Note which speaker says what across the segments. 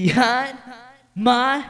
Speaker 1: behind my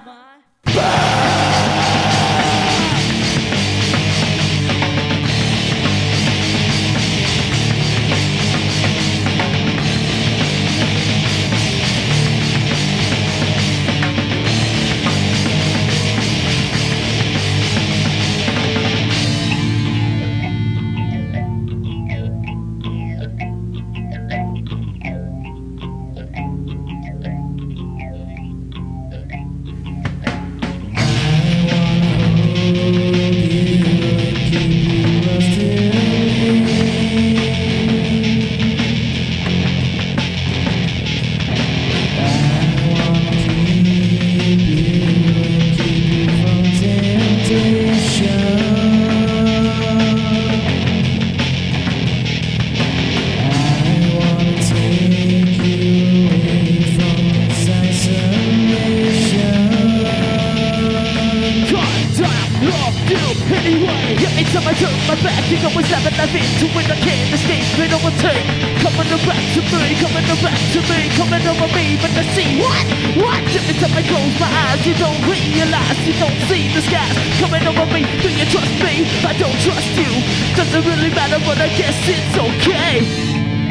Speaker 1: anyway. Anytime I turn my back, you always have a knife into it. I can't escape it, overtake. Coming back to me, coming back to me, coming over me. But I see what? Every time I close my eyes, you don't realize, you don't see the skies coming over me. Do you trust me? I don't trust you. Doesn't really matter, but I guess it's okay.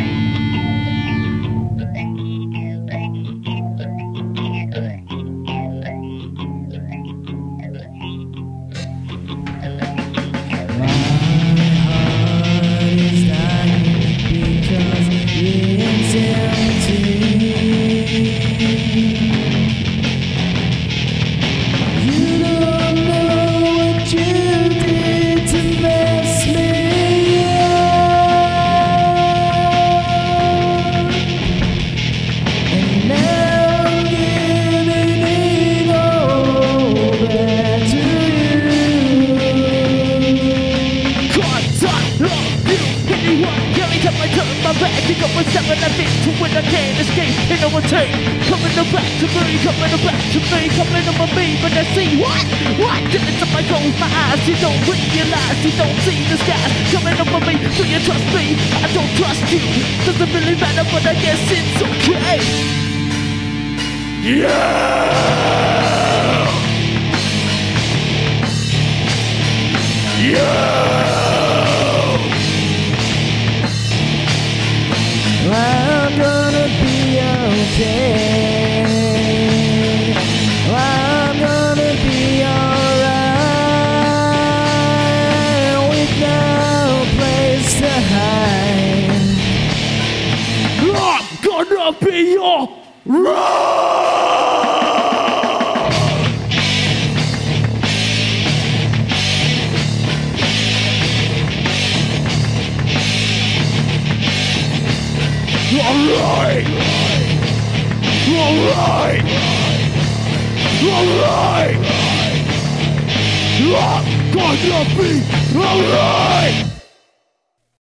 Speaker 1: Back, you always have a knife into it. I can't escape and overtake. Coming back to me, coming back to me, coming over me. But I see what? Every time I close my eyes, you don't realize, you don't see the skies coming over me. Do you trust me? I don't trust you. Doesn't really matter, but I guess it's okay.
Speaker 2: I'm gonna be okay. I'm gonna be alright with no place to hide.
Speaker 1: I'm gonna be alright. Alright! I'm gonna be alright!